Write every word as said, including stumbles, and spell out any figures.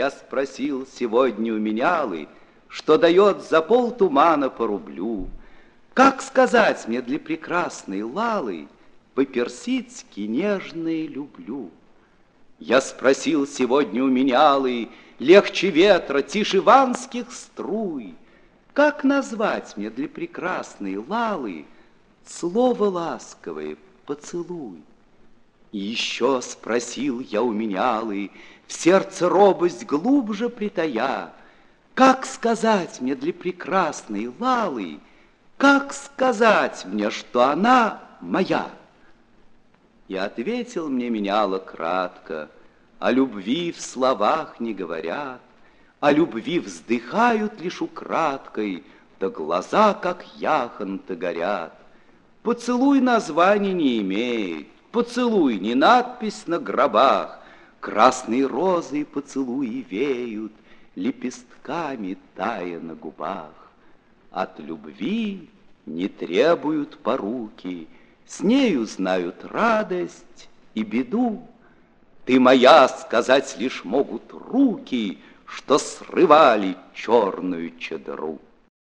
Я спросил сегодня у менялы, что дает за пол тумана по рублю. Как сказать мне для прекрасной Лалы по-персидски нежное люблю? Я спросил сегодня у менялы, легче ветра, тише ванских струй, как назвать мне для прекрасной Лалы слово ласковое поцелуй? И еще спросил я у менялы, в сердце робость глубже притая, как сказать мне для прекрасной Лалы, как сказать мне, что она моя? И ответил мне меняла кратко: о любви в словах не говорят, о любви вздыхают лишь украдкой, да глаза, как яхонты, горят. Поцелуй названия не имеет, поцелуй не надпись на гробах, красные розы поцелуи веют, лепестками тая на губах. От любви не требуют поруки, с нею знают радость и беду. Ты моя, сказать лишь могут руки, что срывали черную чадру.